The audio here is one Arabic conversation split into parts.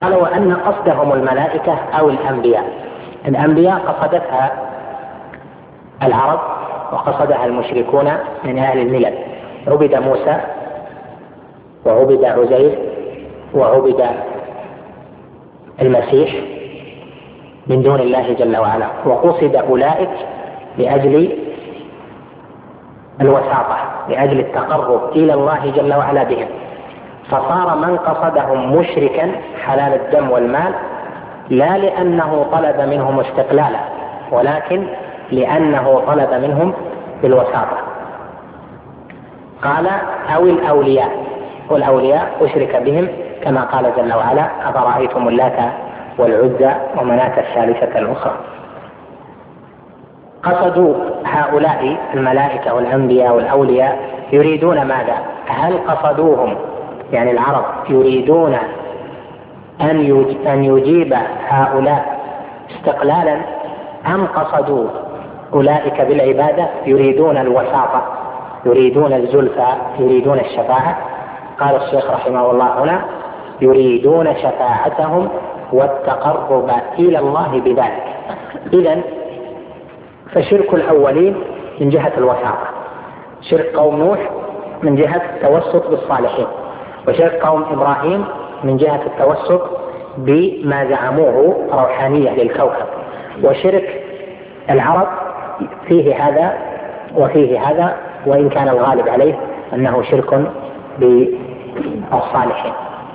قال وأن قصدهم الملائكة أو الأنبياء. الأنبياء قصدتها العرب وقصدها المشركون من أهل الملل، عبد موسى وعبد عزير وعبد المسيح من دون الله جل وعلا، وقصد أولئك لأجل الوساطة، لأجل التقرب إلى الله جل وعلا بهم، فصار من قصدهم مشركا حلال الدم والمال، لا لأنه طلب منهم استقلالا، ولكن لأنه طلب منهم بالوساطة. قال أو الأولياء، والأولياء أشرك بهم كما قال جل وعلا أفرأيتم اللات والعزى ومناة الثالثة الأخرى. قصدوا هؤلاء الملائكة والأنبياء والأولياء يريدون ماذا؟ هل قصدوهم يعني العرب يريدون أن يجيب هؤلاء استقلالا، أم قصدوا أولئك بالعبادة يريدون الوساطة، يريدون الزلفى، يريدون الشفاعة؟ قال الشيخ رحمه الله هنا يريدون شفاعتهم والتقرب إلى الله بذلك. إذن فشرك الأولين من جهة الوساطة، شرك قوم نوح من جهة التوسط بالصالحين، وشرك قوم إبراهيم من جهة التوسط بما زعموه روحانية للكوكب، وشرك العرب فيه هذا وفيه هذا، وإن كان الغالب عليه أنه شرك بالصالحين.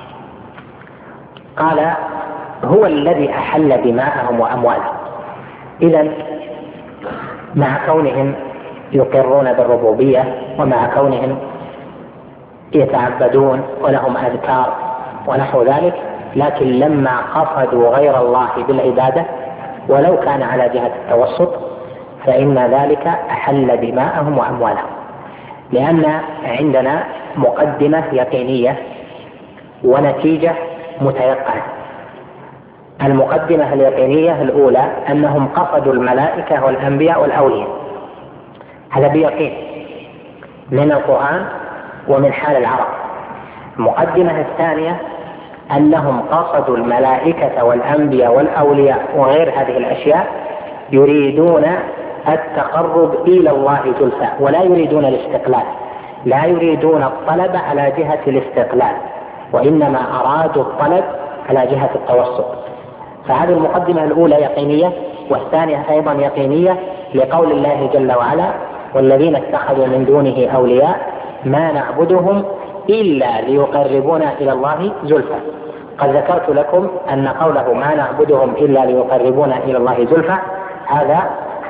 قال هو الذي أحل دماءهم وأموالهم. إذن مع كونهم يقرون بالربوبية ومع كونهم يتعبدون ولهم أذكار ونحو ذلك، لكن لما قصدوا غير الله بالعبادة ولو كان على جهة التوسط فإن ذلك أحل دماءهم وأموالهم، لأن عندنا مقدمة يقينية ونتيجة متيقنة. المقدمة اليقينية الأولى أنهم قصدوا الملائكة والأنبياء والأولياء، هذا بيقين من القرآن ومن حال العرب. المقدمة الثانية أنهم قصدوا الملائكة والأنبياء والأولياء وغير هذه الأشياء يريدون التقرب إلى الله زلفى، ولا يريدون الاستقلال، لا يريدون الطلب على جهة الاستقلال، وإنما أرادوا الطلب على جهة التوسط. فهذه المقدمة الأولى يقينية، والثانية أيضا يقينية لقول الله جل وعلا والذين اتخذوا من دونه أولياء ما نعبدهم إلا ليقربونا إلى الله زلفى. قد ذكرت لكم أن قوله ما نعبدهم إلا ليقربونا إلى الله زلفى هذا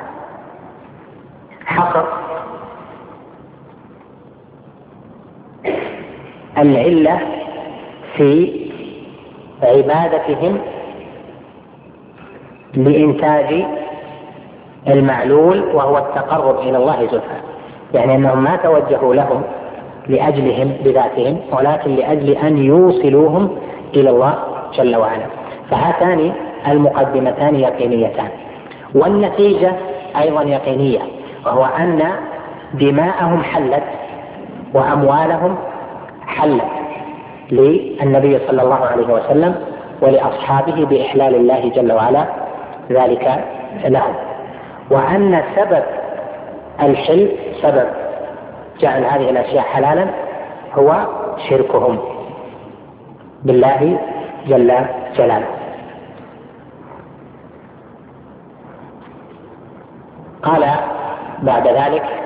حصر العلة في عبادتهم لإنتاج المعلول وهو التقرب إلى الله زلفى، يعني أنهم ما توجهوا لهم لأجلهم بذاتهم، ولكن لأجل أن يوصلوهم إلى الله جل وعلا. فهاتان المقدمتان يقينيتان، والنتيجة أيضا يقينية، وهو أن دماءهم حلت وأموالهم حلت للنبي صلى الله عليه وسلم ولأصحابه بإحلال الله جل وعلا ذلك لهم، وأن سبب الحل، سبب جعل هذه الأشياء حلالا هو شركهم بالله جل جلاله. قال بعد ذلك